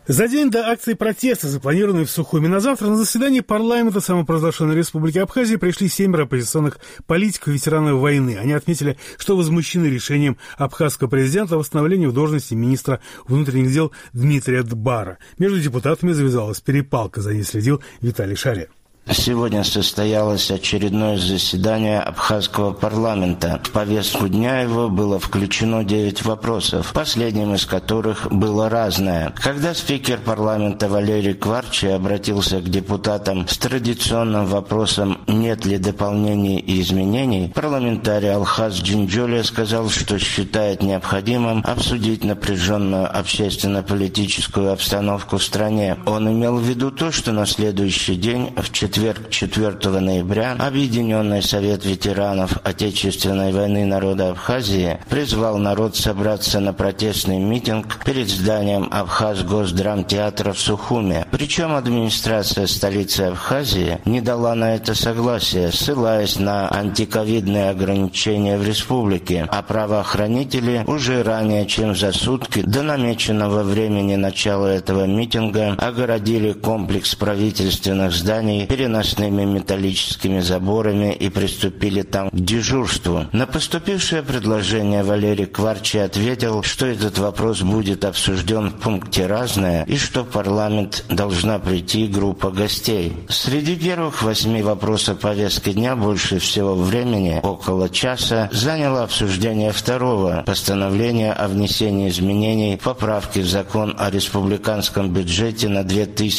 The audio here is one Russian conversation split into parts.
За день до акции протеста, запланированной в Сухуми на завтра, на заседание парламента самопровозглашенной Республики Абхазия пришли 7 оппозиционных политиков, ветеранов войны. Они отметили, что возмущены решением абхазского президента о восстановлении в должности министра внутренних дел Дмитрия Дбара. Между депутатами завязалась перепалка, за ней следил Виталий Шария. Сегодня состоялось очередное заседание абхазского парламента. В повестку дня его было включено 9 вопросов, последним из которых было разное. Когда спикер парламента Валерий Кварчи обратился к депутатам с традиционным вопросом «нет ли дополнений и изменений?», парламентарий Алхаз Джинджолия сказал, что считает необходимым обсудить напряженную общественно-политическую обстановку в стране. Он имел в виду то, что на следующий день, в четверг 4 ноября, Объединенный совет ветеранов Отечественной войны народа Абхазии призвал народ собраться на протестный митинг перед зданием Абхаз-Госдрамтеатра в Сухуме. Причем администрация столицы Абхазии не дала на это согласия, ссылаясь на антиковидные ограничения в республике, а правоохранители уже ранее, чем за сутки до намеченного времени начала этого митинга, огородили комплекс правительственных зданий переносными металлическими заборами и приступили там к дежурству. На поступившее предложение Валерий Кварчи ответил, что этот вопрос будет обсужден в пункте «Разное» и что в парламент должна прийти группа гостей. Среди первых 8 вопросов повестки дня больше всего времени, около часа, заняло обсуждение второго постановления о внесении изменений в поправки в закон о республиканском бюджете на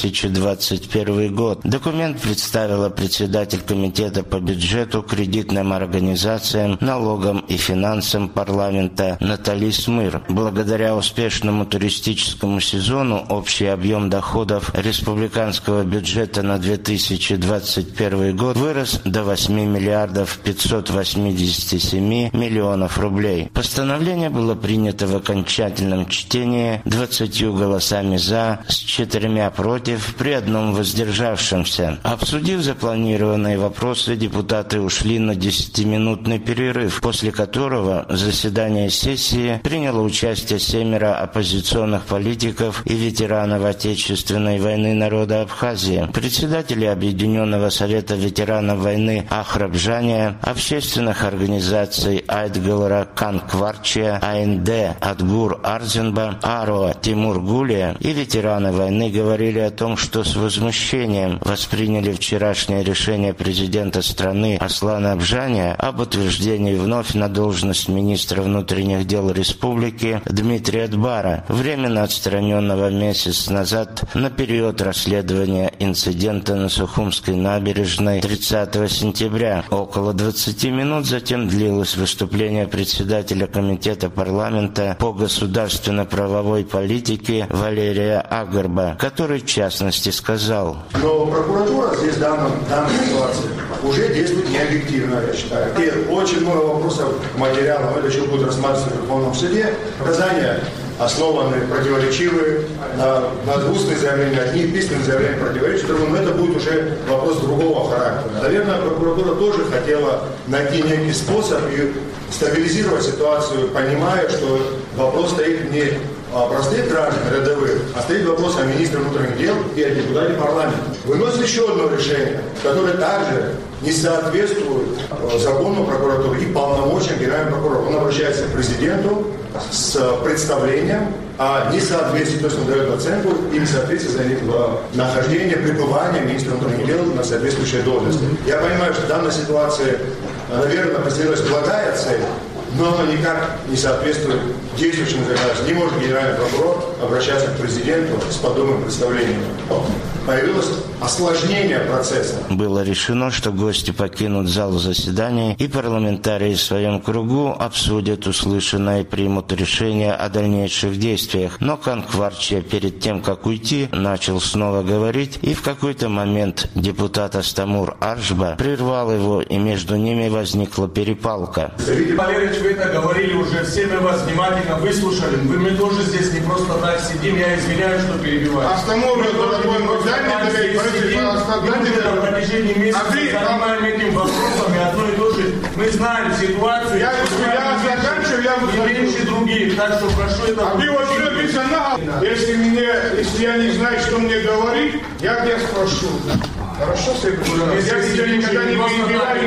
2021 год. Документ представила председатель комитета по бюджету, кредитным организациям, налогам и финансам парламента Натали Смыр. Благодаря успешному туристическому сезону общий объем доходов республиканского бюджета на 2021 год вырос до 8 миллиардов 587 миллионов рублей. Постановление было принято в окончательном чтении 20 голосами «за», с 4 против, при 1 воздержавшемся. Обсудив запланированные вопросы, депутаты ушли на 10-минутный перерыв, после которого в заседании сессии приняло участие 7 оппозиционных политиков и ветеранов Отечественной войны народа Абхазии, председатели Объединенного совета ветеранов войны Ахраб Жания, общественных организаций Айтгалара Кварчия, АНД Адгур Арзенба, АРО Тимур Гулия и ветераны войны говорили о том, что с возмущением восприняли вчерашнее решение президента страны Аслана Абжания об утверждении вновь на должность министра внутренних дел республики Дмитрия Дбара, временно отстраненного месяц назад на период расследования инцидента на Сухумской набережной 30 сентября. Около 20 минут затем длилось выступление председателя комитета парламента по государственно-правовой политике Валерия Агарба, который в частности сказал: но прокуратура здесь в данной ситуации уже действует необъективно, я считаю. И очень много вопросов материалов, это еще будет рассматриваться в Верховном суде. Показания основаны, противоречивые, на устные заявления одних, письменные заявления противоречат другим, но это будет уже вопрос другого характера. Наверное, прокуратура тоже хотела найти некий способ и стабилизировать ситуацию, понимая, что вопрос стоит не простых граждан рядовых, а стоит вопрос о министре внутренних дел и о депутате парламента. Выносит еще одно решение, которое также не соответствует закону прокуратуры и полномочиям генерального прокурора. Он обращается к президенту с представлением о несоответствии, то есть он дает оценку и несоответствие за нахождение, пребывание министра внутренних дел на соответствующей должности. Я понимаю, что в данной ситуации, наверное, преследовалась благая цель, но оно никак не соответствует действующему законодательству. Не может генеральный прокурор обращаться к президенту с подобным представлением. Появилось осложнение процесса. Было решено, что гости покинут зал заседаний, и парламентарии в своем кругу обсудят услышанное и примут решение о дальнейших действиях. Но Кварчи перед тем, как уйти, начал снова говорить, и в какой-то момент депутат Астамур Аржба прервал его, и между ними возникла перепалка. Виталий Валерьевич, вы это говорили уже, все мы вас внимательно выслушали. Мы тоже здесь не просто так сидим, я извиняюсь, что перебиваю. Астамур, на протяжении месяца занимаем этим вопросом, и одно и то же. Мы знаем ситуацию. я заканчиваю, я буду меньше других, так что прошу это... А ты вообще написано, если я не знаю, что мне говорить, я тебя спрошу. Хорошо, я тебя никогда не перебиваю,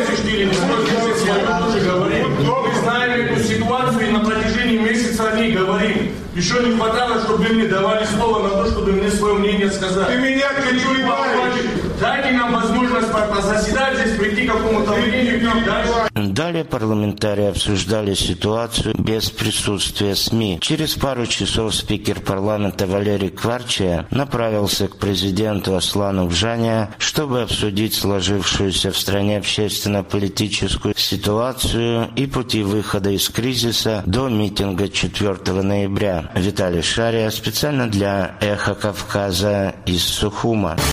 Мы знаем эту ситуацию, и на протяжении месяца о ней говорим. Еще не хватало, чтобы вы мне давали слово на то, чтобы мне свое мнение сказать. Ты меня перебиваешь. Дайте нам возможность заседать здесь, прийти к какому-то мнению. Далее парламентарии обсуждали ситуацию без присутствия СМИ. Через пару часов спикер парламента Валерий Кварчия направился к президенту Аслану Гжане, чтобы обсудить сложившуюся в стране общественно-политическую ситуацию и пути выхода из кризиса до митинга 4 ноября. Виталий Шария специально для «Эхо Кавказа» из Сухума.